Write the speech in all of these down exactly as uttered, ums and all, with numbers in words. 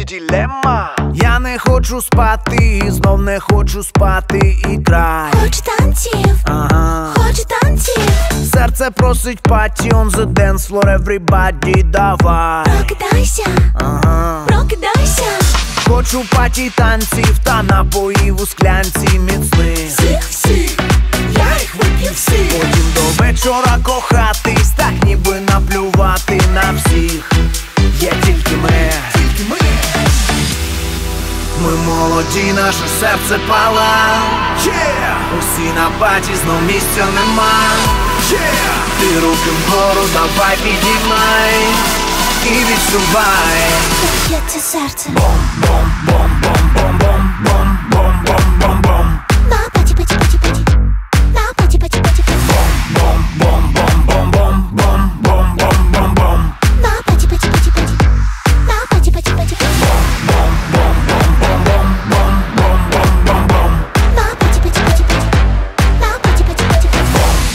дилемма. Я не хочу спати, знов не хочу спати і край. Хочу танців, ага. хочу танців. Серце просить паті, on the dance floor, everybody, давай. Прокидайся, ага. прокидайся. Хочу паті танців та напоїв у склянці міцних. Всіх, всіх, я їх вип'ю всіх. Потім до вечора кохатись, так ніби наплювати на всіх. Є тільки ми, тільки ми. Ми молоді, наше серце пала. Yeah! Усі на паті, знов місця нема. Yeah! Ти руки вгору, давай підіймай і відчувай. Як б'ється серце. Бом-бом-бом-бом-бом-бом-бом-бом-бом. На паті, паті, паті, паті. На паті, паті, паті, паті. Бом-бом-бом-бом-бом-бом-бом-бом-бом. На паті, паті, паті, паті. На паті, паті, паті, паті. Бом-бом-бом-бом-бом-бом-бом-бом-бом. На паті, паті, паті, паті. На паті, паті, паті, паті.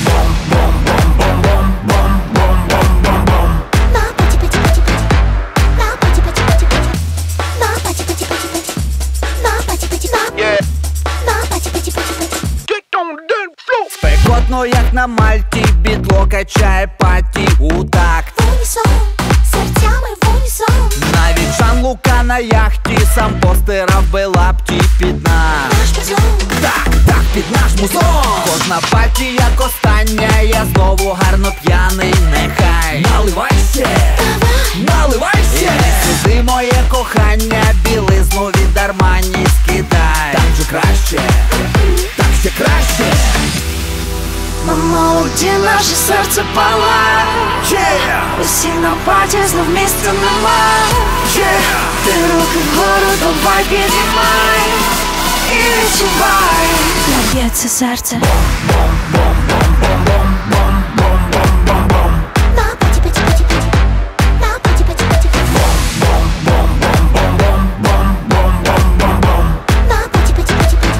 Бом-бом-бом-бом-бом-бом-бом-бом-бом. На паті, паті, паті, паті. На паті, паті, паті, паті. На паті, паті, паті, паті. На паті, паті, на. На паті, паті, паті, паті. Спекотно, як на Мальті, бітло качає паті у такт. В унісон, серцями в унісон. Навіть Жан-Лука на яхті сам постирав би лапті під нас. Наш музон, Так, так, під наш музон. Кожна паті як остання, я знову гарно п'яний, нехай. Наливайся, наливайся. Іди сюди, моє кохання, білизну від Армані скидай. Так же краще, так ще краще. ми молоді, наше серце пала. Yeah! Усі на паті, знов місця нема. Yeah! Ти руки вгору, давай підіймай і відчувай. Як б'ється серце. Бом-бом-бом-бом-бом-бом-бом-бом. На паті, паті, паті, паті. На паті, паті, паті, паті. Бом-бом-бом-бом-бом-бом-бом-бом-бом. На паті, паті, паті, паті.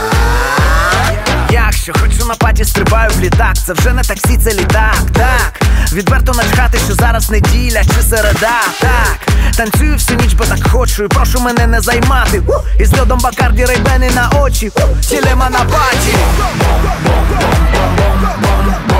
Якщо хочу на паті, стрибаю в літак. Це вже не таксі, це літак, так. Відверто начхати, що зараз неділя чи середа, так. Танцюю всю ніч, бо так хочу, і прошу мене не займати. У! Із льодом Бакарді, рейбени на очі. У! Тілема на паті.